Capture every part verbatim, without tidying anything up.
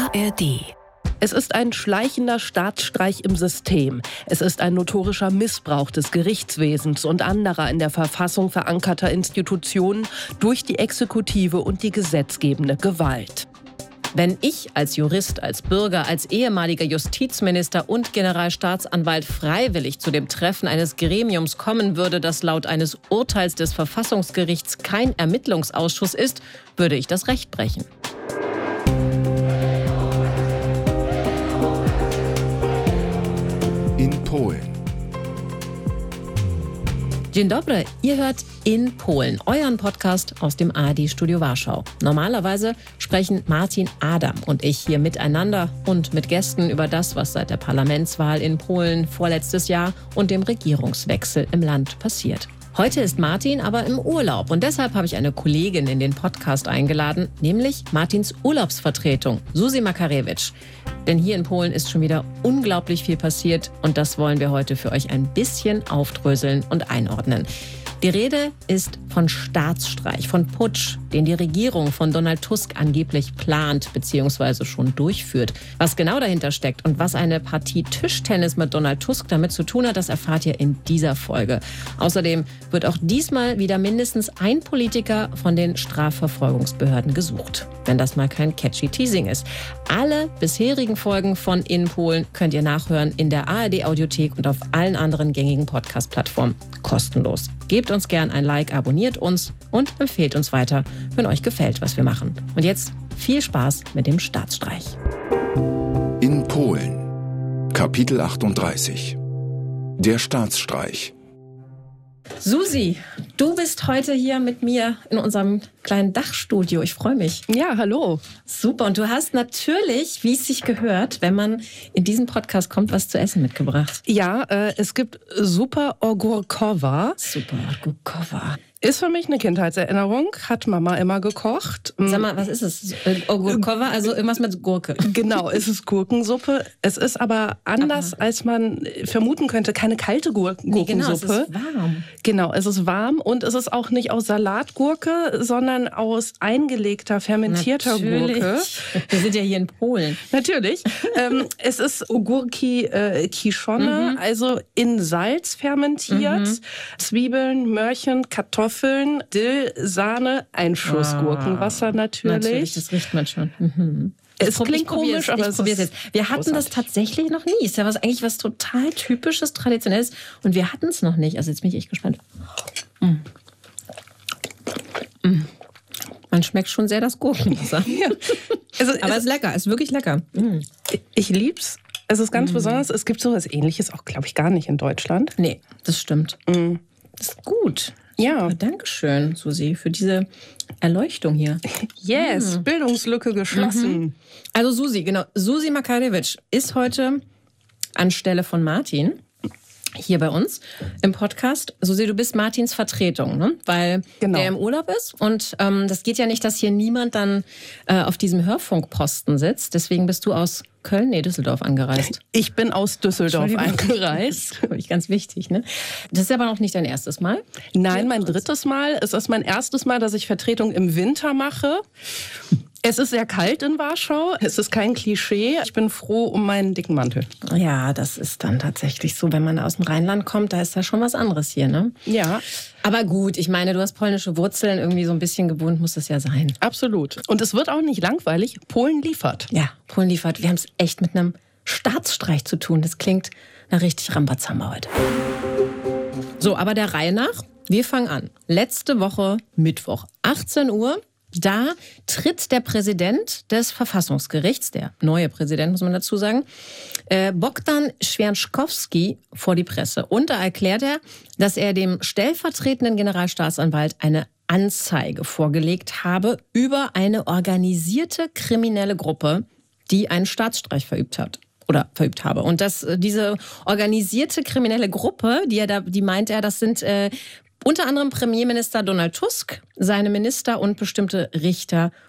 A R D. Es ist ein schleichender Staatsstreich im System. Es ist ein notorischer Missbrauch des Gerichtswesens und anderer in der Verfassung verankerter Institutionen durch die Exekutive und die gesetzgebende Gewalt. Wenn ich als Jurist, als Bürger, als ehemaliger Justizminister und Generalstaatsanwalt freiwillig zu dem Treffen eines Gremiums kommen würde, das laut eines Urteils des Verfassungsgerichts kein Ermittlungsausschuss ist, würde ich das Recht brechen. In Polen. Dzień dobry, ihr hört In Polen, euren Podcast aus dem A R D-Studio Warschau. Normalerweise sprechen Martin Adam und ich hier miteinander und mit Gästen über das, was seit der Parlamentswahl in Polen vorletztes Jahr und dem Regierungswechsel im Land passiert. Heute ist Martin aber im Urlaub und deshalb habe ich eine Kollegin in den Podcast eingeladen, nämlich Martins Urlaubsvertretung, Susi Makarewicz. Denn hier in Polen ist schon wieder unglaublich viel passiert und das wollen wir heute für euch ein bisschen aufdröseln und einordnen. Die Rede ist von Staatsstreich, von Putsch, den die Regierung von Donald Tusk angeblich plant bzw. schon durchführt. Was genau dahinter steckt und was eine Partie Tischtennis mit Donald Tusk damit zu tun hat, das erfahrt ihr in dieser Folge. Außerdem wird auch diesmal wieder mindestens ein Politiker von den Strafverfolgungsbehörden gesucht. Wenn das mal kein catchy Teasing ist. Alle bisherigen Folgen von In Polen könnt ihr nachhören in der A R D-Audiothek und auf allen anderen gängigen Podcast-Plattformen. Kostenlos. Gebt uns gern ein Like, abonniert uns und empfehlt uns weiter, wenn euch gefällt, was wir machen. Und jetzt viel Spaß mit dem Staatsstreich. In Polen. Kapitel achtunddreißig. Der Staatsstreich. Susi, du bist heute hier mit mir in unserem kleinen Dachstudio. Ich freue mich. Ja, hallo. Super. Und du hast natürlich, wie es sich gehört, wenn man in diesen Podcast kommt, was zu essen mitgebracht. Ja, äh, es gibt Super Ogórkowa. Super Ogórkowa. Ist für mich eine Kindheitserinnerung, hat Mama immer gekocht. Sag mal, was ist es? Ogórkowa, also irgendwas mit Gurke. Genau, es ist Gurkensuppe. Es ist aber anders, aber als man vermuten könnte, keine kalte Gur- Gurkensuppe. Nee, genau, es ist warm. Genau, es ist warm und es ist auch nicht aus Salatgurke, sondern aus eingelegter, fermentierter Natürlich. Gurke. Wir sind ja hier in Polen. Natürlich. ähm, es ist Ogórki äh, Kiszone, mhm. also in Salz fermentiert. Mhm. Zwiebeln, Möhrchen, Kartoffeln. Kartoffeln, Dill, Sahne, ein Schuss ah, Gurkenwasser natürlich. Natürlich, das riecht man schon. Mhm. Es klingt komisch, aber es ist jetzt. Wir hatten großartig. Das tatsächlich noch nie. Ist ja was eigentlich was total Typisches, Traditionelles. Und wir hatten es noch nicht. Also jetzt bin ich echt gespannt. Mm. Mm. Man schmeckt schon sehr das Gurkenwasser. Ja. Also, aber es ist lecker, es ist wirklich lecker. Mm. Ich lieb's. Es ist ganz mm. besonders. Es gibt sowas Ähnliches auch, glaube ich, gar nicht in Deutschland. Nee, das stimmt. Mm. Das ist gut. Ja. Super, Dankeschön, Susi, für diese Erleuchtung hier. Yes, mhm. Bildungslücke geschlossen. Mhm. Also Susi, genau. Susi Makarewicz ist heute anstelle von Martin hier bei uns im Podcast. Susi, du bist Martins Vertretung, ne? Weil genau. der im Urlaub ist. Und ähm, das geht ja nicht, dass hier niemand dann äh, auf diesem Hörfunkposten sitzt. Deswegen bist du aus Köln, nee, Düsseldorf angereist. Ich bin aus Düsseldorf angereist. Das ist ganz wichtig, ne? Das ist aber noch nicht dein erstes Mal? Nein, mein drittes Mal. Es ist mein erstes Mal, dass ich Vertretung im Winter mache. Es ist sehr kalt in Warschau. Es ist kein Klischee. Ich bin froh um meinen dicken Mantel. Ja, das ist dann tatsächlich so. Wenn man aus dem Rheinland kommt, da ist da schon was anderes hier, ne? Ja. Aber gut, ich meine, du hast polnische Wurzeln. Irgendwie so ein bisschen gewohnt muss das ja sein. Absolut. Und es wird auch nicht langweilig. Polen liefert. Ja, Polen liefert. Wir haben es echt mit einem Staatsstreich zu tun. Das klingt nach richtig Rambazamba heute. So, aber der Reihe nach. Wir fangen an. Letzte Woche Mittwoch, achtzehn Uhr. Da tritt der Präsident des Verfassungsgerichts, der neue Präsident, muss man dazu sagen, äh, Bogdan Święczkowski vor die Presse. Und da erklärt er, dass er dem stellvertretenden Generalstaatsanwalt eine Anzeige vorgelegt habe über eine organisierte kriminelle Gruppe, die einen Staatsstreich verübt hat. Oder verübt habe. Und dass diese organisierte kriminelle Gruppe, die er da, die meint er, das sind äh, unter anderem Premierminister Donald Tusk, seine Minister und bestimmte Richter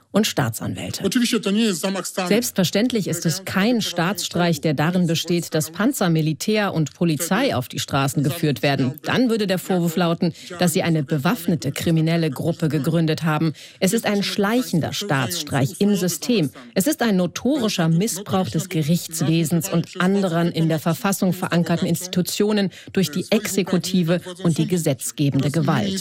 und Staatsanwälte. Selbstverständlich ist es kein Staatsstreich, der darin besteht, dass Panzer, Militär und Polizei auf die Straßen geführt werden. Dann würde der Vorwurf lauten, dass sie eine bewaffnete kriminelle Gruppe gegründet haben. Es ist ein schleichender Staatsstreich im System. Es ist ein notorischer Missbrauch des Gerichtswesens und anderen in der Verfassung verankerten Institutionen durch die Exekutive und die gesetzgebende Gewalt.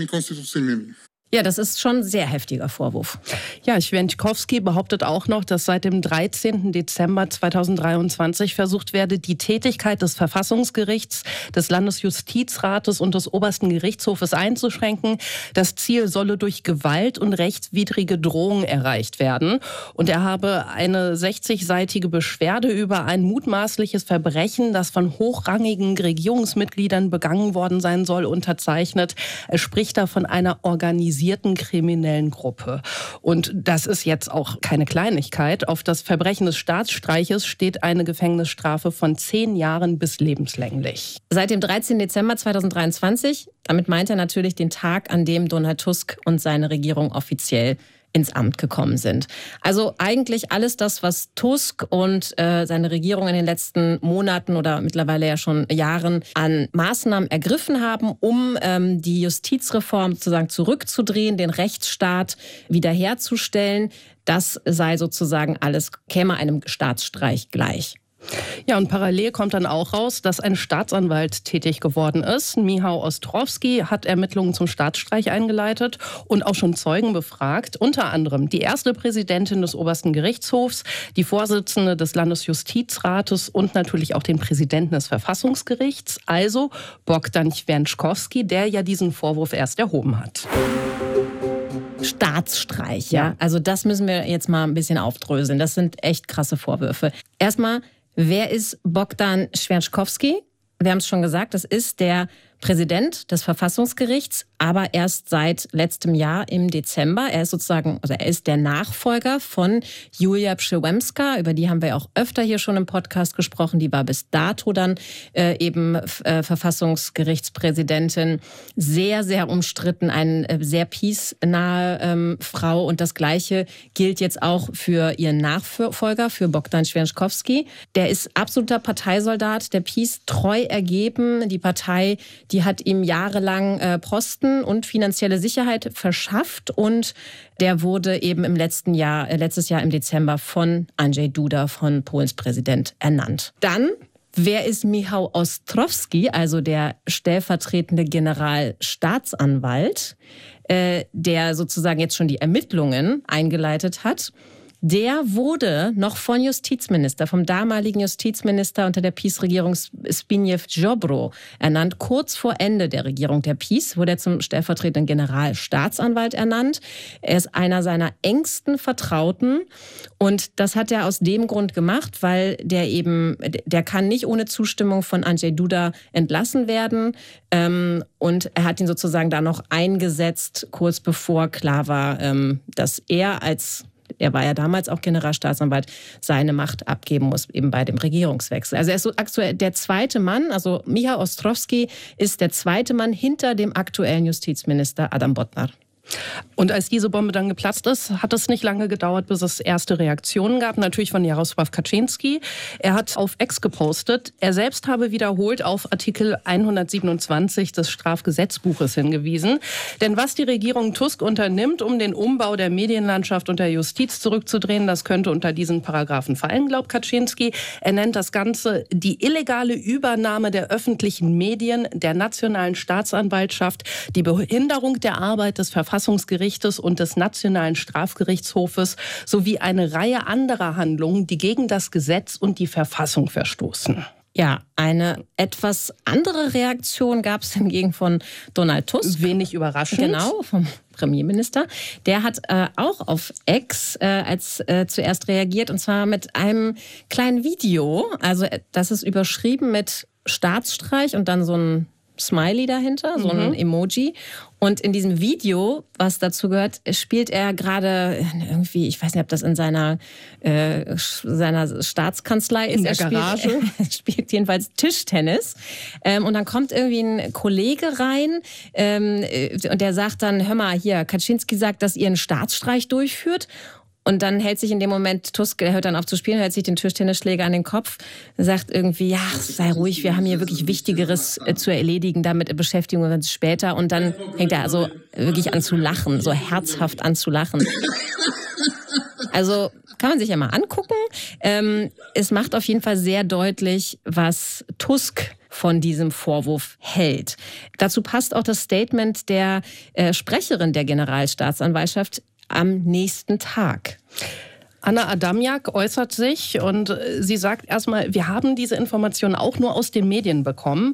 Ja, das ist schon ein sehr heftiger Vorwurf. Ja, Święczkowski behauptet auch noch, dass seit dem dreizehnten Dezember zweitausenddreiundzwanzig versucht werde, die Tätigkeit des Verfassungsgerichts, des Landesjustizrates und des Obersten Gerichtshofes einzuschränken. Das Ziel solle durch Gewalt und rechtswidrige Drohung erreicht werden. Und er habe eine sechzigseitige Beschwerde über ein mutmaßliches Verbrechen, das von hochrangigen Regierungsmitgliedern begangen worden sein soll, unterzeichnet. Er spricht da von einer organisierten kriminellen Gruppe. Und das ist jetzt auch keine Kleinigkeit. Auf das Verbrechen des Staatsstreiches steht eine Gefängnisstrafe von zehn Jahren bis lebenslänglich. Seit dem dreizehnten Dezember zweitausenddreiundzwanzig, damit meint er natürlich den Tag, an dem Donald Tusk und seine Regierung offiziell ins Amt gekommen sind. Also eigentlich alles das, was Tusk und äh, seine Regierung in den letzten Monaten oder mittlerweile ja schon Jahren an Maßnahmen ergriffen haben, um ähm, die Justizreform sozusagen zurückzudrehen, den Rechtsstaat wiederherzustellen, das sei sozusagen alles, käme einem Staatsstreich gleich. Ja, und parallel kommt dann auch raus, dass ein Staatsanwalt tätig geworden ist. Michał Ostrowski hat Ermittlungen zum Staatsstreich eingeleitet und auch schon Zeugen befragt. Unter anderem die erste Präsidentin des Obersten Gerichtshofs, die Vorsitzende des Landesjustizrates und natürlich auch den Präsidenten des Verfassungsgerichts, also Bogdan Święczkowski, der ja diesen Vorwurf erst erhoben hat. Staatsstreich, ja. Also das müssen wir jetzt mal ein bisschen aufdröseln. Das sind echt krasse Vorwürfe. Erstmal, wer ist Bogdan Święczkowski? Wir haben es schon gesagt, das ist der Präsident des Verfassungsgerichts, aber erst seit letztem Jahr im Dezember. Er ist sozusagen, also er ist der Nachfolger von Julia Przyłębska, über die haben wir auch öfter hier schon im Podcast gesprochen. Die war bis dato dann äh, eben äh, Verfassungsgerichtspräsidentin. Sehr, sehr umstritten, eine äh, sehr peace-nahe ähm, Frau. Und das Gleiche gilt jetzt auch für ihren Nachfolger, für Bogdan Święczkowski. Der ist absoluter Parteisoldat, der Peace treu ergeben. Die Partei, die hat ihm jahrelang äh, Posten und finanzielle Sicherheit verschafft und der wurde eben im letzten Jahr, äh, letztes Jahr im Dezember von Andrzej Duda, von Polens Präsident, ernannt. Dann, wer ist Michał Ostrowski, also der stellvertretende Generalstaatsanwalt, äh, der sozusagen jetzt schon die Ermittlungen eingeleitet hat? Der wurde noch von Justizminister, vom damaligen Justizminister unter der PiS-Regierung Zbigniew Ziobro ernannt. Kurz vor Ende der Regierung der PiS wurde er zum stellvertretenden Generalstaatsanwalt ernannt. Er ist einer seiner engsten Vertrauten und das hat er aus dem Grund gemacht, weil der eben, der kann nicht ohne Zustimmung von Andrzej Duda entlassen werden. Und er hat ihn sozusagen da noch eingesetzt, kurz bevor klar war, dass er als Er war ja damals auch Generalstaatsanwalt, seine Macht abgeben muss, eben bei dem Regierungswechsel. Also er ist so aktuell der zweite Mann, also Michał Ostrowski ist der zweite Mann hinter dem aktuellen Justizminister Adam Bodnar. Und als diese Bombe dann geplatzt ist, hat es nicht lange gedauert, bis es erste Reaktionen gab, natürlich von Jarosław Kaczyński. Er hat auf X gepostet, er selbst habe wiederholt auf Artikel hundertsiebenundzwanzig des Strafgesetzbuches hingewiesen. Denn was die Regierung Tusk unternimmt, um den Umbau der Medienlandschaft und der Justiz zurückzudrehen, das könnte unter diesen Paragraphen fallen, glaubt Kaczyński. Er nennt das Ganze die illegale Übernahme der öffentlichen Medien, der nationalen Staatsanwaltschaft, die Behinderung der Arbeit des Verfassungsgerichts und des Nationalen Strafgerichtshofes sowie eine Reihe anderer Handlungen, die gegen das Gesetz und die Verfassung verstoßen. Ja, eine etwas andere Reaktion gab es hingegen von Donald Tusk. Wenig überraschend. Genau, vom Premierminister. Der hat äh, auch auf X äh, als äh, zuerst reagiert und zwar mit einem kleinen Video. Also das ist überschrieben mit Staatsstreich und dann so ein Smiley dahinter, so ein mhm. Emoji. Und in diesem Video, was dazu gehört, spielt er gerade irgendwie, ich weiß nicht, ob das in seiner, äh, seiner Staatskanzlei ist. In der er spielt, Garage. Er spielt jedenfalls Tischtennis. Ähm, und dann kommt irgendwie ein Kollege rein ähm, und der sagt dann, hör mal, hier, Kaczynski sagt, dass ihr einen Staatsstreich durchführt. Und dann hält sich in dem Moment, Tusk, der hört dann auf zu spielen, hält sich den Tischtennisschläger an den Kopf, sagt irgendwie, ja, sei ruhig, wir haben hier wirklich Wichtigeres äh, zu erledigen, damit beschäftigen wir uns später. Und dann fängt er also wirklich an zu lachen, so herzhaft an zu lachen. Also kann man sich ja mal angucken. Ähm, es macht auf jeden Fall sehr deutlich, was Tusk von diesem Vorwurf hält. Dazu passt auch das Statement der äh, Sprecherin der Generalstaatsanwaltschaft am nächsten Tag. Anna Adamjak äußert sich und sie sagt erstmal, wir haben diese Informationen auch nur aus den Medien bekommen.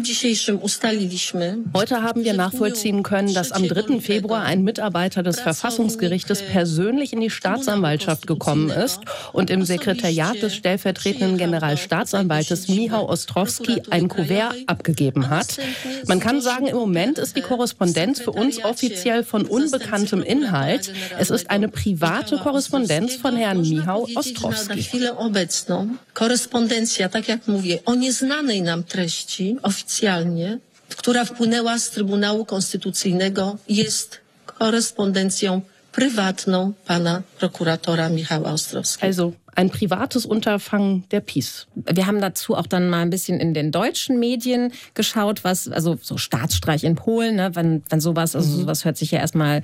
Heute haben wir nachvollziehen können, dass am dritten Februar ein Mitarbeiter des Verfassungsgerichtes persönlich in die Staatsanwaltschaft gekommen ist und im Sekretariat des stellvertretenden Generalstaatsanwaltes Michał Ostrowski ein Kuvert abgegeben hat. Man kann sagen, im Moment ist die Korrespondenz für uns offiziell von unbekanntem Inhalt. Es ist eine private Korrespondenz von Herrn Michał Ostrowski. Na chwilę obecną korespondencja, tak jak mówię, o nieznanej nam treści oficjalnie, która wpłynęła z Trybunału Konstytucyjnego, jest korespondencją prywatną pana prokuratora Michała Ostrowskiego. Also ein privates Unterfangen der PiS. Wir haben dazu auch dann mal ein bisschen in den deutschen Medien geschaut, was, also so Staatsstreich in Polen, ne, wenn, wenn sowas, also sowas hört sich ja erstmal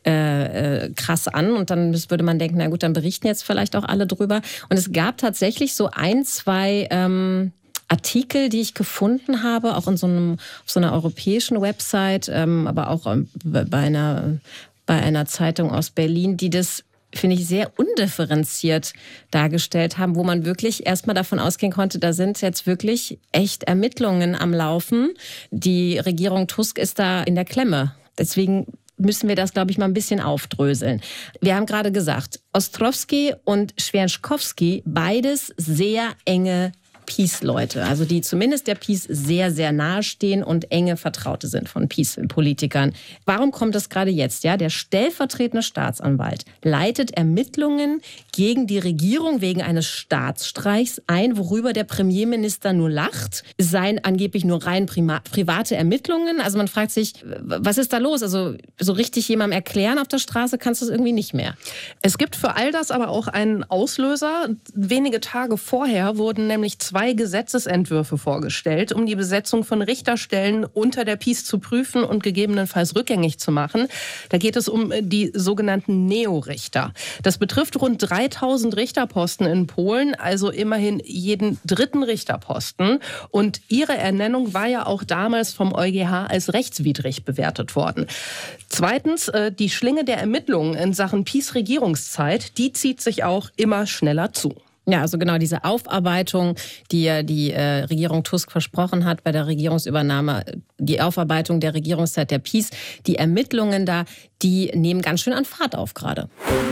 äh, äh, krass an und dann würde man denken, na gut, dann berichten jetzt vielleicht auch alle drüber. Und es gab tatsächlich so ein, zwei ähm, Artikel, die ich gefunden habe, auch in so einem, auf so einer europäischen Website, ähm, aber auch ähm, bei einer, bei einer Zeitung aus Berlin, die das, finde ich, sehr undifferenziert dargestellt haben, wo man wirklich erstmal davon ausgehen konnte, da sind jetzt wirklich echt Ermittlungen am Laufen. Die Regierung Tusk ist da in der Klemme. Deswegen müssen wir das, glaube ich, mal ein bisschen aufdröseln. Wir haben gerade gesagt, Ostrowski und Święczkowski, beides sehr enge PiS-Leute, also die zumindest der PiS sehr, sehr nahe stehen und enge Vertraute sind von PiS-Politikern. Warum kommt das gerade jetzt? Ja, der stellvertretende Staatsanwalt leitet Ermittlungen gegen die Regierung wegen eines Staatsstreichs ein, worüber der Premierminister nur lacht. Es seien angeblich nur rein prima- private Ermittlungen. Also man fragt sich, was ist da los? Also so richtig jemandem erklären auf der Straße kannst du es irgendwie nicht mehr. Es gibt für all das aber auch einen Auslöser. Wenige Tage vorher wurden nämlich zwei Gesetzesentwürfe vorgestellt, um die Besetzung von Richterstellen unter der PiS zu prüfen und gegebenenfalls rückgängig zu machen. Da geht es um die sogenannten Neorichter. Das betrifft rund dreitausend Richterposten in Polen, also immerhin jeden dritten Richterposten. Und ihre Ernennung war ja auch damals vom EuGH als rechtswidrig bewertet worden. Zweitens, die Schlinge der Ermittlungen in Sachen PiS-Regierungszeit, die zieht sich auch immer schneller zu. Ja, also genau diese Aufarbeitung, die ja die äh, Regierung Tusk versprochen hat bei der Regierungsübernahme, die Aufarbeitung der Regierungszeit der PiS, die Ermittlungen da, die nehmen ganz schön an Fahrt auf gerade.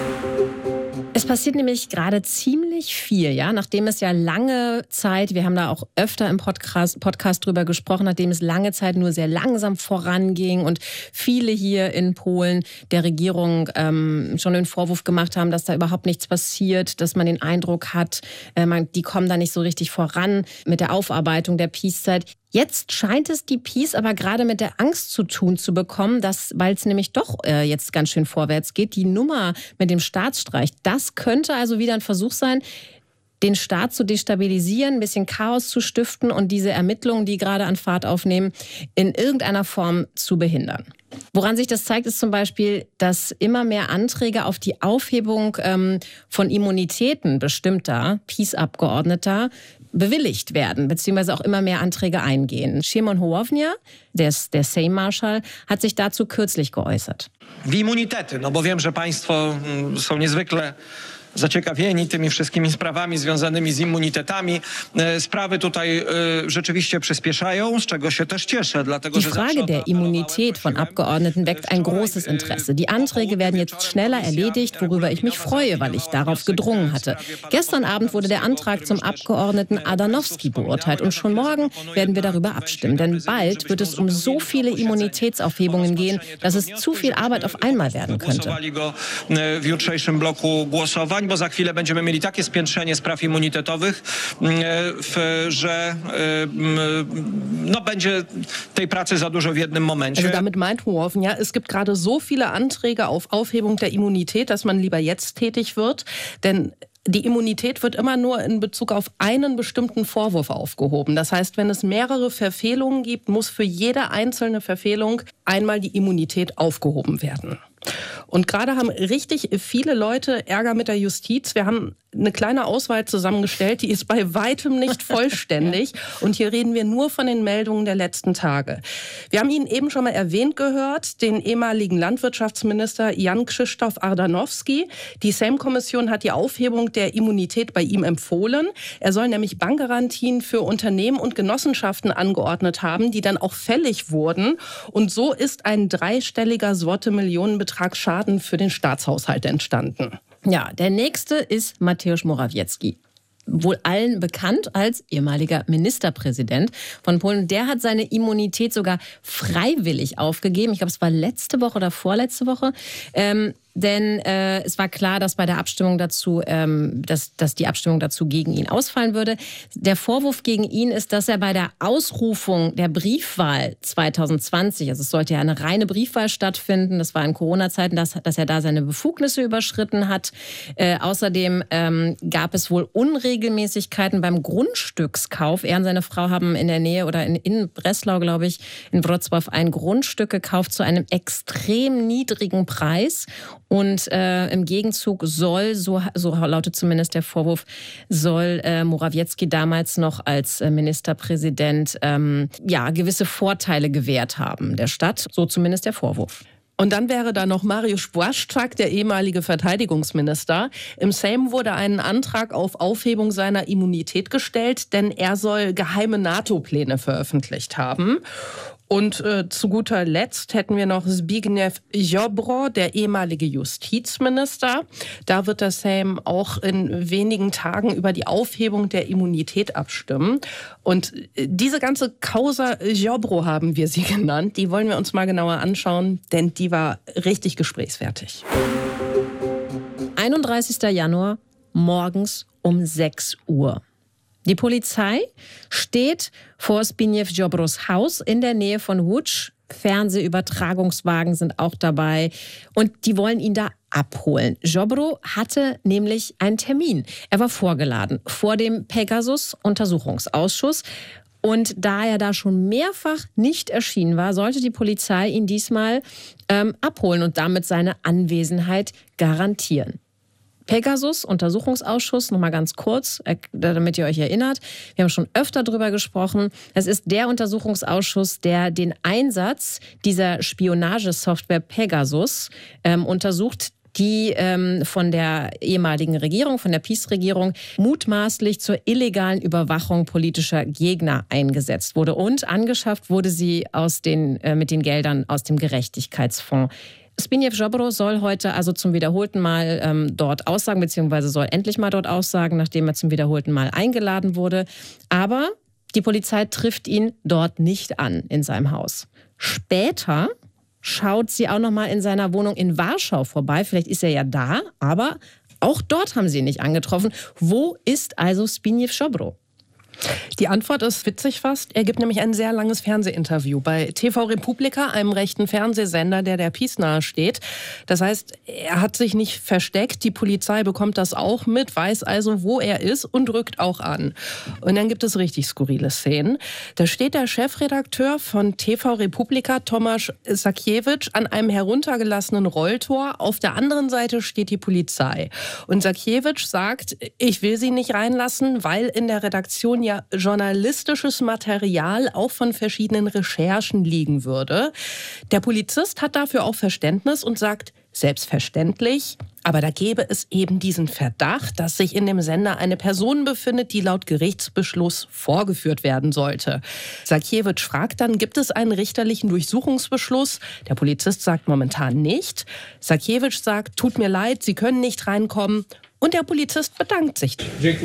Es passiert nämlich gerade ziemlich viel, ja, nachdem es ja lange Zeit, wir haben da auch öfter im Podcast, Podcast drüber gesprochen, nachdem es lange Zeit nur sehr langsam voranging und viele hier in Polen der Regierung ähm, schon den Vorwurf gemacht haben, dass da überhaupt nichts passiert, dass man den Eindruck hat, äh, man, die kommen da nicht so richtig voran mit der Aufarbeitung der PiS-Zeit. Jetzt scheint es die PiS aber gerade mit der Angst zu tun zu bekommen, dass, weil es nämlich doch äh, jetzt ganz schön vorwärts geht, die Nummer mit dem Staatsstreich, das könnte also wieder ein Versuch sein, den Staat zu destabilisieren, ein bisschen Chaos zu stiften und diese Ermittlungen, die gerade an Fahrt aufnehmen, in irgendeiner Form zu behindern. Woran sich das zeigt, ist zum Beispiel, dass immer mehr Anträge auf die Aufhebung ähm, von Immunitäten bestimmter PiS-Abgeordneter bewilligt werden, beziehungsweise auch immer mehr Anträge eingehen. Szymon Hołownia, der, der Sejm-Marschall, hat sich dazu kürzlich geäußert. W immunitety, no bo wiem, że państwo są niezwykle zaciekawieni tymi wszystkimi sprawami związanymi z immunitetami. Sprawy tutaj rzeczywiście przyspieszają, z czego się też cieszę. Dlatego, Die Frage der Immunität von Abgeordneten weckt ein großes Interesse. Die Anträge werden jetzt schneller erledigt, worüber ich mich freue, weil ich darauf gedrungen hatte. Gestern Abend wurde der Antrag zum Abgeordneten Adanowski beurteilt und schon morgen werden wir darüber abstimmen. Denn bald wird es um so viele Immunitätsaufhebungen gehen, dass es zu viel Arbeit auf einmal werden könnte. W jutrzejszym bloku głosowań, bo za chwilę będziemy mieli takie spiętrzenie spraw immunitetowych, że no, będzie tej pracy za dużo w jednym momencie. Also damit meint Hoorn, ja, es gibt gerade so viele Anträge auf Aufhebung der Immunität, dass man lieber jetzt tätig wird, denn die Immunität wird immer nur in Bezug auf einen bestimmten Vorwurf aufgehoben. Das heißt, wenn es mehrere Verfehlungen gibt, muss für jede einzelne Verfehlung einmal die Immunität aufgehoben werden. Und gerade haben richtig viele Leute Ärger mit der Justiz. Wir haben eine kleine Auswahl zusammengestellt, die ist bei weitem nicht vollständig. Und hier reden wir nur von den Meldungen der letzten Tage. Wir haben ihn eben schon mal erwähnt gehört, den ehemaligen Landwirtschaftsminister Jan Krzysztof Ardanowski. Die Sejm-Kommission hat die Aufhebung der Immunität bei ihm empfohlen. Er soll nämlich Bankgarantien für Unternehmen und Genossenschaften angeordnet haben, die dann auch fällig wurden. Und so ist ein dreistelliger Sorte-Millionenbetrag Schaden für den Staatshaushalt entstanden. Ja, der nächste ist Mateusz Morawiecki. Wohl allen bekannt als ehemaliger Ministerpräsident von Polen. Der hat seine Immunität sogar freiwillig aufgegeben. Ich glaube, es war letzte Woche oder vorletzte Woche. Ähm, denn äh, es war klar, dass bei der Abstimmung dazu, ähm, dass, dass die Abstimmung dazu gegen ihn ausfallen würde. Der Vorwurf gegen ihn ist, dass er bei der Ausrufung der Briefwahl zwanzig zwanzig, also es sollte ja eine reine Briefwahl stattfinden, das war in Corona-Zeiten, dass, dass er da seine Befugnisse überschritten hat. Äh, außerdem ähm, gab es wohl Unregelmäßigkeiten beim Grundstückskauf. Er und seine Frau haben in der Nähe oder in, in Breslau, glaube ich, in Wrocław ein Grundstück gekauft zu einem extrem niedrigen Preis. Und äh, im Gegenzug soll, so, so lautet zumindest der Vorwurf, soll äh, Morawiecki damals noch als äh, Ministerpräsident ähm, ja, gewisse Vorteile gewährt haben der Stadt. So zumindest der Vorwurf. Und dann wäre da noch Mariusz Błaszczak, der ehemalige Verteidigungsminister. Im Sejm wurde ein Antrag auf Aufhebung seiner Immunität gestellt, denn er soll geheime NATO-Pläne veröffentlicht haben. Und äh, zu guter Letzt hätten wir noch Zbigniew Ziobro, der ehemalige Justizminister. Da wird der Sejm auch in wenigen Tagen über die Aufhebung der Immunität abstimmen. Und diese ganze Causa Ziobro haben wir sie genannt. Die wollen wir uns mal genauer anschauen, denn die war richtig gesprächsfertig. einunddreißigster Januar, morgens um sechs Uhr. Die Polizei steht vor Zbigniew Ziobros Haus in der Nähe von Łódź. Fernsehübertragungswagen sind auch dabei und die wollen ihn da abholen. Ziobro hatte nämlich einen Termin. Er war vorgeladen vor dem Pegasus-Untersuchungsausschuss. Und da er da schon mehrfach nicht erschienen war, sollte die Polizei ihn diesmal ähm, abholen und damit seine Anwesenheit garantieren. Pegasus-Untersuchungsausschuss, nochmal ganz kurz, damit ihr euch erinnert. Wir haben schon öfter darüber gesprochen. Es ist der Untersuchungsausschuss, der den Einsatz dieser Spionagesoftware Pegasus ähm, untersucht, die ähm, von der ehemaligen Regierung, von der PiS-Regierung, mutmaßlich zur illegalen Überwachung politischer Gegner eingesetzt wurde. Und angeschafft wurde sie aus den, äh, mit den Geldern aus dem Gerechtigkeitsfonds. Zbigniew Ziobro soll heute also zum wiederholten Mal ähm, dort aussagen, beziehungsweise soll endlich mal dort aussagen, nachdem er zum wiederholten Mal eingeladen wurde. Aber die Polizei trifft ihn dort nicht an in seinem Haus. Später schaut sie auch noch mal in seiner Wohnung in Warschau vorbei. Vielleicht ist er ja da, aber auch dort haben sie ihn nicht angetroffen. Wo ist also Zbigniew Ziobro? Die Antwort ist witzig fast. Er gibt nämlich ein sehr langes Fernsehinterview bei T V Republika, einem rechten Fernsehsender, der der PiS nahesteht. Das heißt, er hat sich nicht versteckt. Die Polizei bekommt das auch mit, weiß also, wo er ist und rückt auch an. Und dann gibt es richtig skurrile Szenen. Da steht der Chefredakteur von T V Republika, Tomasz Sakiewicz, an einem heruntergelassenen Rolltor. Auf der anderen Seite steht die Polizei. Und Sakiewicz sagt, ich will sie nicht reinlassen, weil in der Redaktion ja journalistisches Material auch von verschiedenen Recherchen liegen würde. Der Polizist hat dafür auch Verständnis und sagt, Selbstverständlich. Aber da gäbe es eben diesen Verdacht, dass sich in dem Sender eine Person befindet, die laut Gerichtsbeschluss vorgeführt werden sollte. Sakiewicz fragt dann, gibt es einen richterlichen Durchsuchungsbeschluss? Der Polizist sagt momentan nicht. Sakiewicz sagt, tut mir leid, Sie können nicht reinkommen. Und der Polizist bedankt sich.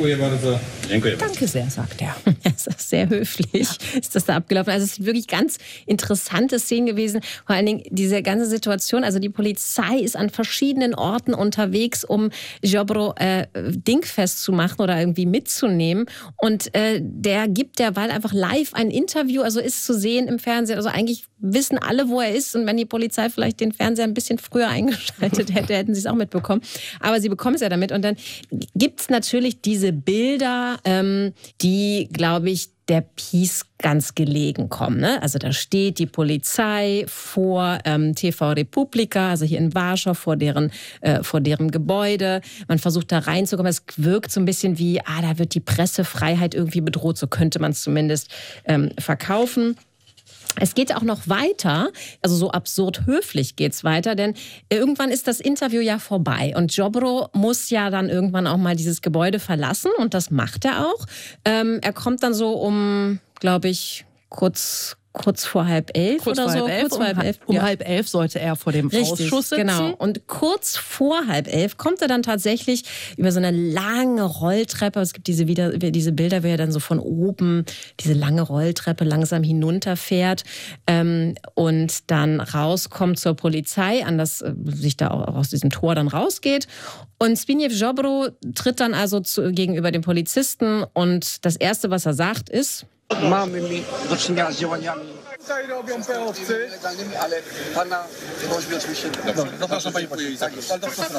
Danke sehr, sagt er. Das ist sehr höflich, ist das da abgelaufen. Also es sind wirklich ganz interessante Szenen gewesen. Vor allen Dingen diese ganze Situation. Also die Polizei ist an verschiedenen Orten unterwegs, um Ziobro äh, dingfest zu machen oder irgendwie mitzunehmen. Und äh, der gibt derweil einfach live ein Interview. Also ist zu sehen im Fernsehen. Also eigentlich wissen alle, wo er ist. Und wenn die Polizei vielleicht den Fernseher ein bisschen früher eingeschaltet hätte, hätten sie es auch mitbekommen. Aber sie bekommen es ja damit. Und dann gibt es natürlich diese Bilder, ähm, die, glaube ich, der Peace ganz gelegen kommen. Ne? Also da steht die Polizei vor ähm, T V Republika, also hier in Warschau, vor deren, äh, vor deren Gebäude. Man versucht da reinzukommen. Es wirkt so ein bisschen wie, ah, da wird die Pressefreiheit irgendwie bedroht. So könnte man es zumindest ähm, verkaufen. Es geht auch noch weiter, also so absurd höflich geht's weiter, denn irgendwann ist das Interview ja vorbei und Ziobro muss ja dann irgendwann auch mal dieses Gebäude verlassen und das macht er auch. Ähm, er kommt dann so um, glaube ich, kurz... Kurz vor halb elf kurz oder vor so. Halb elf, kurz vor halb elf. Um ja. halb elf sollte er vor dem Richtig, Ausschuss sitzen. Genau. Und kurz vor halb elf kommt er dann tatsächlich über so eine lange Rolltreppe. Es gibt diese, wieder, diese Bilder, wie er dann so von oben diese lange Rolltreppe langsam hinunterfährt ähm, und dann rauskommt zur Polizei, an das sich da auch aus diesem Tor dann rausgeht. Und Zbigniew Ziobro tritt dann also zu, gegenüber dem Polizisten und das Erste, was er sagt, ist: Mamy do czynienia z działaniami Tutaj robią peowcy. nielegalnymi, ale pana prośby oczywiście... Dobrze, zapraszam pani poseł. Tak jest.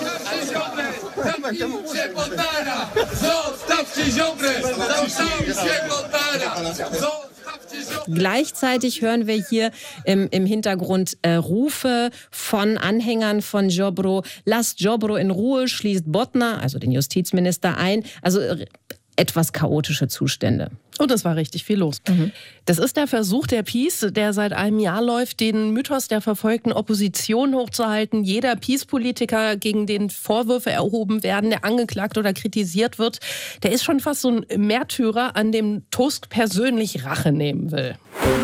Zamknijcie Bondara! Zostawcie Ziobrę! Zostawcie Bondara! Zostawcie Ziobrę! Gleichzeitig hören wir hier im, im Hintergrund äh, Rufe von Anhängern von Ziobro. Lasst Ziobro in Ruhe, schließt Bodnar, also den Justizminister, ein. Also äh, etwas chaotische Zustände. Und es war richtig viel los. Mhm. Das ist der Versuch der Peace, der seit einem Jahr läuft, den Mythos der verfolgten Opposition hochzuhalten. Jeder Peace-Politiker, gegen den Vorwürfe erhoben werden, der angeklagt oder kritisiert wird, der ist schon fast so ein Märtyrer, an dem Tusk persönlich Rache nehmen will.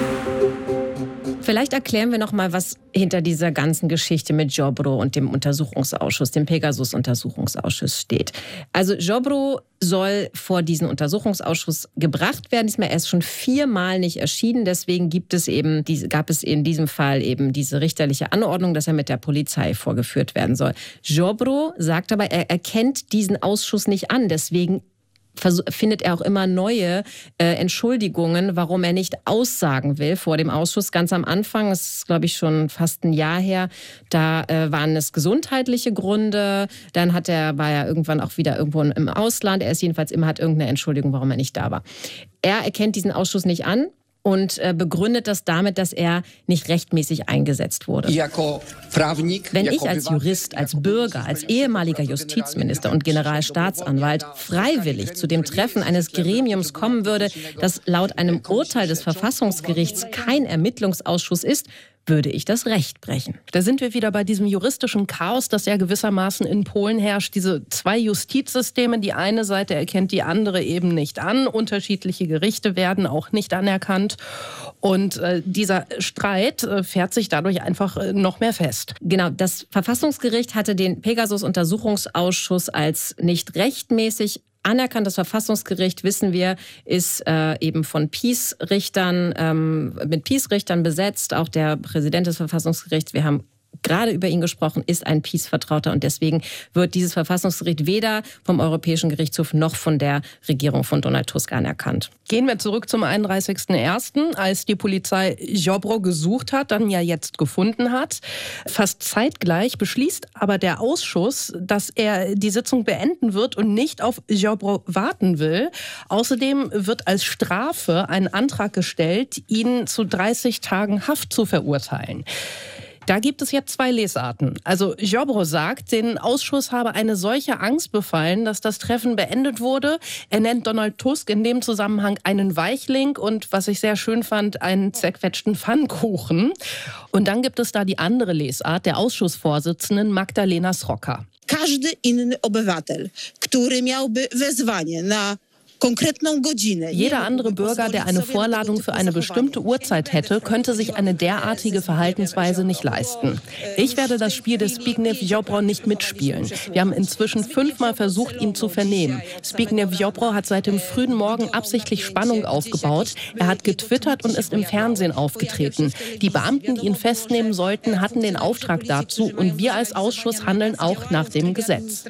Vielleicht erklären wir noch mal, was hinter dieser ganzen Geschichte mit Ziobro und dem Untersuchungsausschuss, dem Pegasus-Untersuchungsausschuss steht. Also Ziobro soll vor diesen Untersuchungsausschuss gebracht werden. Diesmal er ist schon viermal nicht erschienen. Deswegen gibt es eben, gab es in diesem Fall eben diese richterliche Anordnung, dass er mit der Polizei vorgeführt werden soll. Ziobro sagt aber, er erkennt diesen Ausschuss nicht an. Deswegen findet er auch immer neue äh, Entschuldigungen, warum er nicht aussagen will vor dem Ausschuss. Ganz am Anfang, das ist glaube ich schon fast ein Jahr her, da äh, waren es gesundheitliche Gründe. Dann hat er, war er irgendwann auch wieder irgendwo im Ausland. Er ist jedenfalls immer, hat irgendeine Entschuldigung, warum er nicht da war. Er erkennt diesen Ausschuss nicht an und äh, begründet das damit, dass er nicht rechtmäßig eingesetzt wurde. Wenn ich als Jurist, als Bürger, als ehemaliger Justizminister und Generalstaatsanwalt freiwillig zu dem Treffen eines Gremiums kommen würde, das laut einem Urteil des Verfassungsgerichts kein Ermittlungsausschuss ist, würde ich das Recht brechen. Da sind wir wieder bei diesem juristischen Chaos, das ja gewissermaßen in Polen herrscht. Diese zwei Justizsysteme, die eine Seite erkennt die andere eben nicht an. Unterschiedliche Gerichte werden auch nicht anerkannt. Und äh, dieser Streit äh, fährt sich dadurch einfach äh, noch mehr fest. Genau, das Verfassungsgericht hatte den Pegasus-Untersuchungsausschuss als nicht rechtmäßig anerkannt. Das Verfassungsgericht, wissen wir, ist äh, eben von Peace-Richtern, ähm, mit Peace-Richtern besetzt. Auch der Präsident des Verfassungsgerichts, wir haben gerade über ihn gesprochen, ist ein Peace-Vertrauter. Und deswegen wird dieses Verfassungsgericht weder vom Europäischen Gerichtshof noch von der Regierung von Donald Tusk anerkannt. Gehen wir zurück zum einunddreißigsten ersten, als die Polizei Ziobro gesucht hat, dann ja jetzt gefunden hat. Fast zeitgleich beschließt aber der Ausschuss, dass er die Sitzung beenden wird und nicht auf Ziobro warten will. Außerdem wird als Strafe ein Antrag gestellt, ihn zu dreißig Tagen Haft zu verurteilen. Da gibt es jetzt zwei Lesarten. Also Ziobro sagt, den Ausschuss habe eine solche Angst befallen, dass das Treffen beendet wurde. Er nennt Donald Tusk in dem Zusammenhang einen Weichling und, was ich sehr schön fand, einen zerquetschten Pfannkuchen. Und dann gibt es da die andere Lesart der Ausschussvorsitzenden Magdalena Sroka. Każdy inny obywatel, który miałby wezwanie na Jeder andere Bürger, der eine Vorladung für eine bestimmte Uhrzeit hätte, könnte sich eine derartige Verhaltensweise nicht leisten. Ich werde das Spiel des Zbigniew Ziobro nicht mitspielen. Wir haben inzwischen fünfmal versucht, ihn zu vernehmen. Zbigniew Ziobro hat seit dem frühen Morgen absichtlich Spannung aufgebaut. Er hat getwittert und ist im Fernsehen aufgetreten. Die Beamten, die ihn festnehmen sollten, hatten den Auftrag dazu und wir als Ausschuss handeln auch nach dem Gesetz.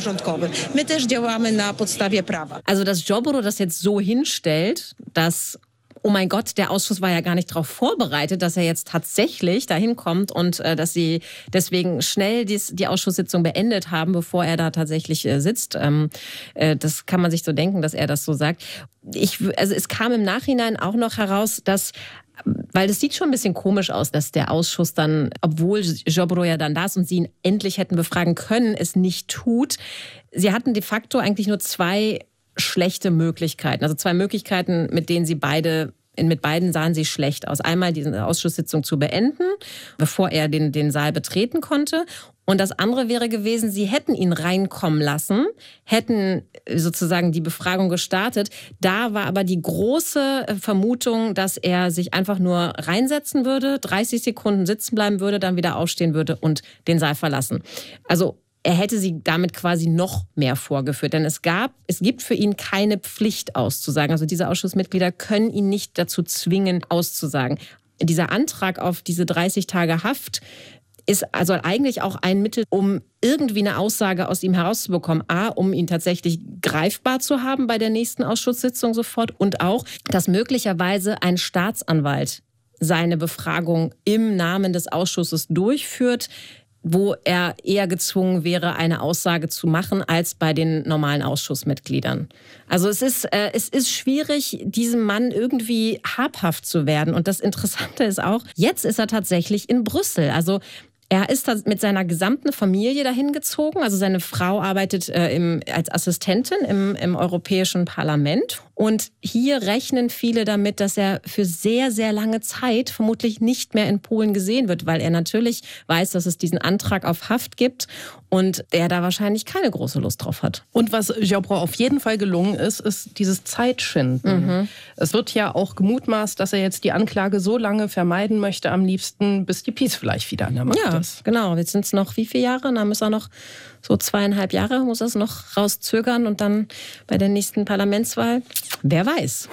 Also das Ziobro das jetzt so hinstellt, dass, oh mein Gott, der Ausschuss war ja gar nicht darauf vorbereitet, dass er jetzt tatsächlich dahin kommt und äh, dass sie deswegen schnell dies, die Ausschusssitzung beendet haben, bevor er da tatsächlich äh, sitzt. Ähm, äh, das kann man sich so denken, dass er das so sagt. Ich, also es kam im Nachhinein auch noch heraus, dass weil das sieht schon ein bisschen komisch aus, dass der Ausschuss dann, obwohl Ziobro ja dann da ist und sie ihn endlich hätten befragen können, es nicht tut. Sie hatten de facto eigentlich nur zwei schlechte Möglichkeiten. Also zwei Möglichkeiten, mit denen sie beide, mit beiden sahen sie schlecht aus. Einmal diese Ausschusssitzung zu beenden, bevor er den, den Saal betreten konnte. Und das andere wäre gewesen, sie hätten ihn reinkommen lassen, hätten sozusagen die Befragung gestartet. Da war aber die große Vermutung, dass er sich einfach nur reinsetzen würde, dreißig Sekunden sitzen bleiben würde, dann wieder aufstehen würde und den Saal verlassen. Also er hätte sie damit quasi noch mehr vorgeführt. Denn es gab, es gibt für ihn keine Pflicht auszusagen. Also diese Ausschussmitglieder können ihn nicht dazu zwingen, auszusagen. Dieser Antrag auf diese dreißig Tage Haft ist also eigentlich auch ein Mittel, um irgendwie eine Aussage aus ihm herauszubekommen. A, um ihn tatsächlich greifbar zu haben bei der nächsten Ausschusssitzung sofort. Und auch, dass möglicherweise ein Staatsanwalt seine Befragung im Namen des Ausschusses durchführt, wo er eher gezwungen wäre, eine Aussage zu machen, als bei den normalen Ausschussmitgliedern. Also es ist, äh, es ist schwierig, diesem Mann irgendwie habhaft zu werden. Und das Interessante ist auch, jetzt ist er tatsächlich in Brüssel. Also er ist da mit seiner gesamten Familie dahin gezogen. Also seine Frau arbeitet äh, im, als Assistentin im, im Europäischen Parlament. Und hier rechnen viele damit, dass er für sehr, sehr lange Zeit vermutlich nicht mehr in Polen gesehen wird, weil er natürlich weiß, dass es diesen Antrag auf Haft gibt und er da wahrscheinlich keine große Lust drauf hat. Und was Ziobro auf jeden Fall gelungen ist, ist dieses Zeitschinden. Mhm. Es wird ja auch gemutmaßt, dass er jetzt die Anklage so lange vermeiden möchte, am liebsten, bis die PiS vielleicht wieder an der Macht ja, ist. Genau. Jetzt sind es noch wie viele Jahre? Dann muss er noch so zweieinhalb Jahre, muss er es noch rauszögern und dann bei der nächsten Parlamentswahl. Wer weiß.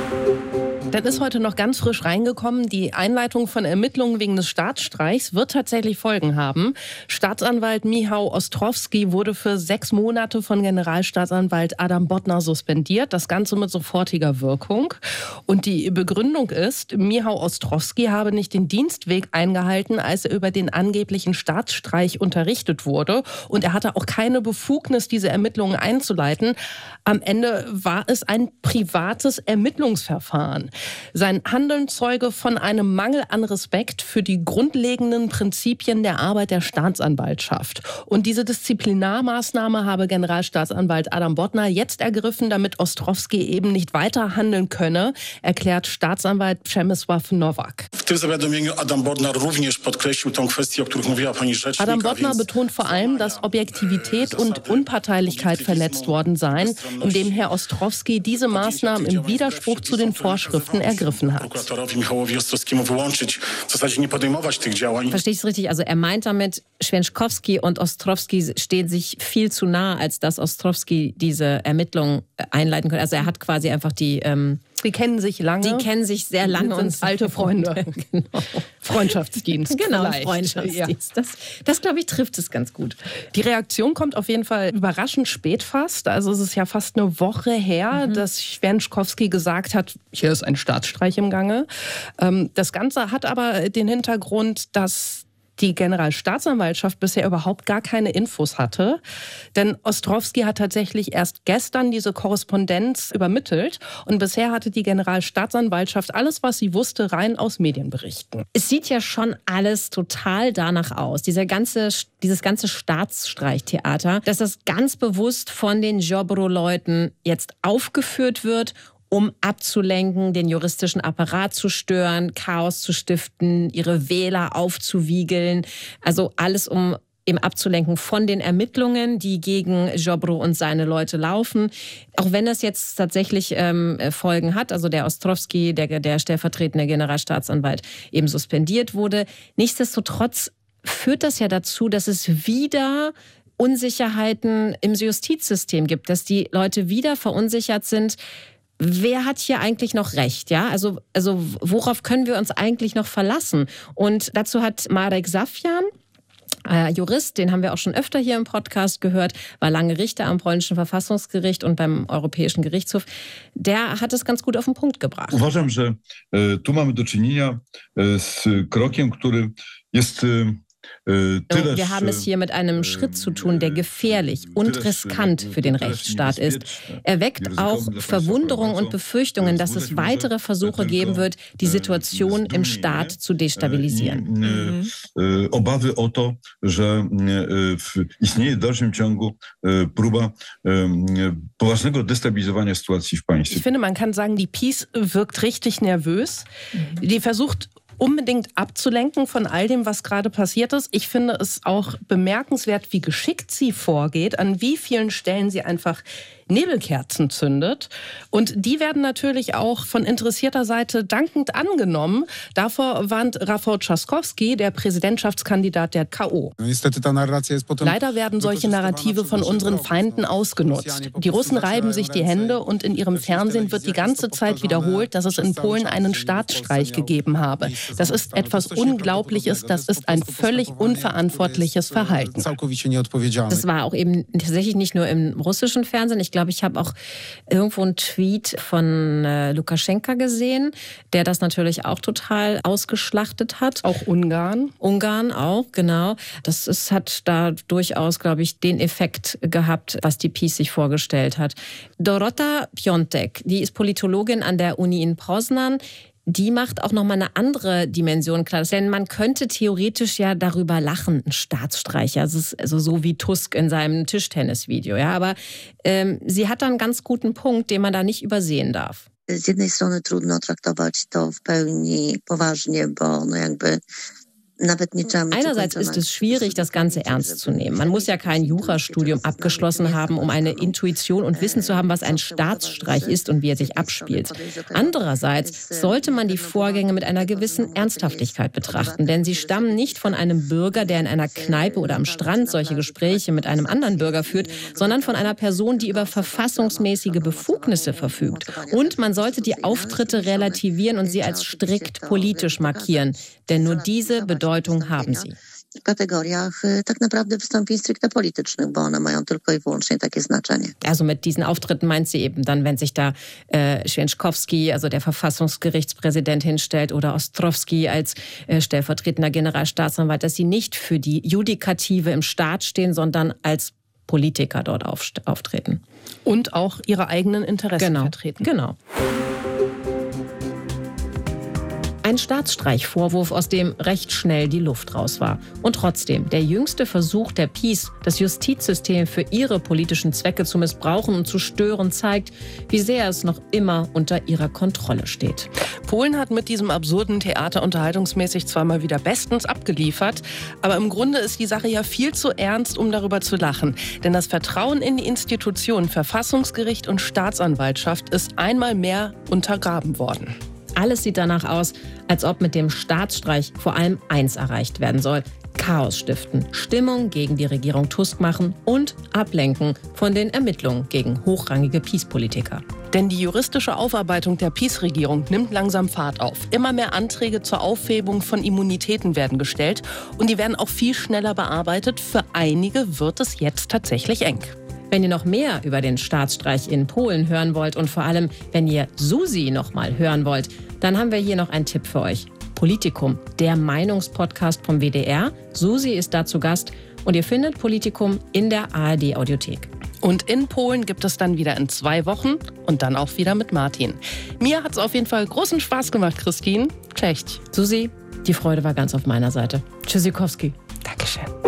Dann ist heute noch ganz frisch reingekommen, die Einleitung von Ermittlungen wegen des Staatsstreichs wird tatsächlich Folgen haben. Staatsanwalt Michał Ostrowski wurde für sechs Monate von Generalstaatsanwalt Adam Bodnar suspendiert. Das Ganze mit sofortiger Wirkung. Und die Begründung ist, Michał Ostrowski habe nicht den Dienstweg eingehalten, als er über den angeblichen Staatsstreich unterrichtet wurde. Und er hatte auch keine Befugnis, diese Ermittlungen einzuleiten. Am Ende war es ein privates Ermittlungsverfahren. Sein Handeln zeuge von einem Mangel an Respekt für die grundlegenden Prinzipien der Arbeit der Staatsanwaltschaft. Und diese Disziplinarmaßnahme habe Generalstaatsanwalt Adam Bodnar jetzt ergriffen, damit Ostrowski eben nicht weiter handeln könne, erklärt Staatsanwalt Przemysław Nowak. Adam Bodnar betont vor allem, dass Objektivität und Unparteilichkeit verletzt worden seien, indem Herr Ostrowski diese Maßnahmen im Widerspruch zu den Vorschriften ergriffen hat. Verstehe ich es richtig? Also er meint damit, Święczkowski und Ostrowski stehen sich viel zu nah, als dass Ostrowski diese Ermittlungen einleiten könnte. Also er hat quasi einfach die... Ähm, die kennen sich lange. Die kennen sich sehr lange und sind alte Freunde. Genau. Freundschaftsdienst. Genau, vielleicht. Freundschaftsdienst. Ja. Das, das glaube ich, trifft es ganz gut. Die Reaktion kommt auf jeden Fall überraschend spät fast. Also es ist ja fast eine Woche her, mhm. dass Święczkowski gesagt hat, hier ist ein Staatsstreich im Gange. Das Ganze hat aber den Hintergrund, dass die Generalstaatsanwaltschaft bisher überhaupt gar keine Infos hatte. Denn Ostrowski hat tatsächlich erst gestern diese Korrespondenz übermittelt. Und bisher hatte die Generalstaatsanwaltschaft alles, was sie wusste, rein aus Medienberichten. Es sieht ja schon alles total danach aus. Dieser ganze, dieses ganze Staatsstreichtheater, dass das ganz bewusst von den Ziobro-Leuten jetzt aufgeführt wird, um abzulenken, den juristischen Apparat zu stören, Chaos zu stiften, ihre Wähler aufzuwiegeln. Also alles, um eben abzulenken von den Ermittlungen, die gegen Ziobro und seine Leute laufen. Auch wenn das jetzt tatsächlich ähm, Folgen hat, also der Ostrowski, der, der stellvertretende Generalstaatsanwalt, eben suspendiert wurde. Nichtsdestotrotz führt das ja dazu, dass es wieder Unsicherheiten im Justizsystem gibt, dass die Leute wieder verunsichert sind. Wer hat hier eigentlich noch Recht? Ja, also, also worauf können wir uns eigentlich noch verlassen? Und dazu hat Marek Safjan, äh, Jurist, den haben wir auch schon öfter hier im Podcast gehört, war lange Richter am polnischen Verfassungsgericht und beim Europäischen Gerichtshof. Der hat es ganz gut auf den Punkt gebracht. Uważam, że tu mamy do czynienia z krokiem, który jest Wir haben es hier mit einem Schritt zu tun, der gefährlich und riskant für den Rechtsstaat ist. Er weckt auch Verwunderung und Befürchtungen, dass es weitere Versuche geben wird, die Situation im Staat zu destabilisieren. Mhm. Obawy o to, że istnieje w dalszym ciągu próba poważnego destabilizowania sytuacji w państwie. Ich finde, man kann sagen, die PiS wirkt richtig nervös. Die versucht unbedingt abzulenken von all dem, was gerade passiert ist. Ich finde es auch bemerkenswert, wie geschickt sie vorgeht, an wie vielen Stellen sie einfach Nebelkerzen zündet. Und die werden natürlich auch von interessierter Seite dankend angenommen. Davor warnt Rafał Trzaskowski, der Präsidentschaftskandidat der K O. Leider werden solche Narrative von unseren Feinden ausgenutzt. Die Russen reiben sich die Hände und in ihrem Fernsehen wird die ganze Zeit wiederholt, dass es in Polen einen Staatsstreich gegeben habe. Das ist etwas Unglaubliches, das ist ein völlig unverantwortliches Verhalten. Das war auch eben tatsächlich nicht nur im russischen Fernsehen. Ich glaube, ich habe auch irgendwo einen Tweet von äh, Lukaschenka gesehen, der das natürlich auch total ausgeschlachtet hat. Auch Ungarn. Ungarn auch, genau. Das ist, hat da durchaus, glaube ich, den Effekt gehabt, was die PiS sich vorgestellt hat. Dorota Piontek, die ist Politologin an der Uni in Poznań. Die macht auch nochmal eine andere Dimension klar. Denn man könnte theoretisch ja darüber lachen, ein Staatsstreich. Also, also so wie Tusk in seinem Tischtennisvideo. Ja, aber ähm, sie hat da einen ganz guten Punkt, den man da nicht übersehen darf. Z jednej strony trudno traktować to w pełni poważnie, bo no jakby Einerseits ist es schwierig, das Ganze ernst zu nehmen. Man muss ja kein Jurastudium abgeschlossen haben, um eine Intuition und Wissen zu haben, was ein Staatsstreich ist und wie er sich abspielt. Andererseits sollte man die Vorgänge mit einer gewissen Ernsthaftigkeit betrachten, denn sie stammen nicht von einem Bürger, der in einer Kneipe oder am Strand solche Gespräche mit einem anderen Bürger führt, sondern von einer Person, die über verfassungsmäßige Befugnisse verfügt. Und man sollte die Auftritte relativieren und sie als strikt politisch markieren, denn nur diese Bedeutung haben sie. W kategoriach tak naprawdę wystąpień stricte politycznych, bo one mają tylko i wyłącznie takie znaczenie. Also mit diesen Auftritten meint sie eben dann, wenn sich da äh, Święczkowski, also der Verfassungsgerichtspräsident, hinstellt oder Ostrowski als äh, stellvertretender Generalstaatsanwalt, dass sie nicht für die Judikative im Staat stehen, sondern als Politiker dort auf, auftreten. Und auch ihre eigenen Interessen genau. vertreten. Genau. Ein Staatsstreichvorwurf, aus dem recht schnell die Luft raus war. Und trotzdem, der jüngste Versuch der PiS, das Justizsystem für ihre politischen Zwecke zu missbrauchen und zu stören, zeigt, wie sehr es noch immer unter ihrer Kontrolle steht. Polen hat mit diesem absurden Theater unterhaltungsmäßig zwar mal wieder bestens abgeliefert, aber im Grunde ist die Sache ja viel zu ernst, um darüber zu lachen. Denn das Vertrauen in die Institutionen Verfassungsgericht und Staatsanwaltschaft ist einmal mehr untergraben worden. Alles sieht danach aus, als ob mit dem Staatsstreich vor allem eins erreicht werden soll: Chaos stiften, Stimmung gegen die Regierung Tusk machen und ablenken von den Ermittlungen gegen hochrangige PiS-Politiker. Denn die juristische Aufarbeitung der PiS-Regierung nimmt langsam Fahrt auf. Immer mehr Anträge zur Aufhebung von Immunitäten werden gestellt und die werden auch viel schneller bearbeitet. Für einige wird es jetzt tatsächlich eng. Wenn ihr noch mehr über den Staatsstreich in Polen hören wollt und vor allem, wenn ihr Susi noch mal hören wollt, dann haben wir hier noch einen Tipp für euch. Politikum, der Meinungspodcast vom W D R. Susi ist da zu Gast und ihr findet Politikum in der A R D-Audiothek. Und in Polen gibt es dann wieder in zwei Wochen und dann auch wieder mit Martin. Mir hat es auf jeden Fall großen Spaß gemacht, Christine. Cześć. Susi, die Freude war ganz auf meiner Seite. Tschüssikowski. Dankeschön.